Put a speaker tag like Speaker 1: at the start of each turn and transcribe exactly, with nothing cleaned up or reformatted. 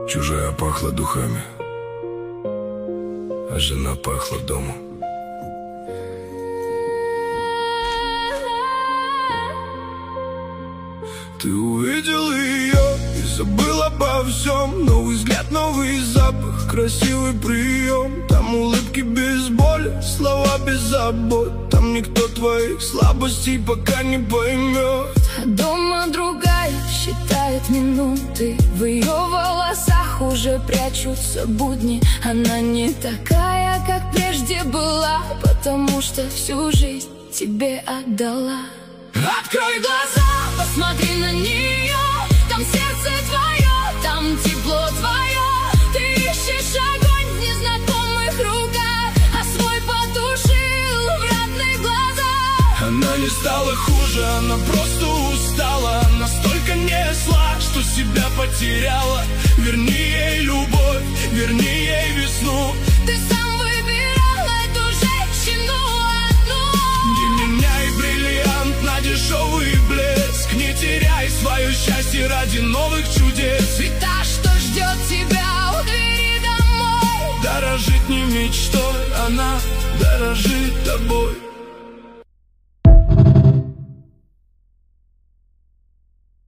Speaker 1: Чужая пахла духами, а жена пахла домом. Ты увидел ее и забыл обо всем. Новый взгляд, новый запах, красивый прием. Там улыбки без боли, слова без забот. Там никто твоих слабостей пока не поймет.
Speaker 2: А дома другая считает минуты. В ее волосах уже прячутся будни. Она не такая, как прежде была, потому что всю жизнь тебе отдала.
Speaker 3: Открой глаза, посмотри на нее. Там сердце твое, там тепло твое. Ты ищешь огонь в незнакомых руках, а свой потушил в родных глазах.
Speaker 1: Она не стала хуже, она просто устала. Настолько несла, что себя потеряла. Верни ей любовь, верни ей весну.
Speaker 3: Ты сам выбирал эту женщину одну.
Speaker 1: Не меняй бриллиант на дешевый блеск. Не теряй свое счастье ради новых чудес.
Speaker 3: Ведь та, что ждет тебя у двери домой,
Speaker 1: дорожит не мечтой, она дорожит тобой.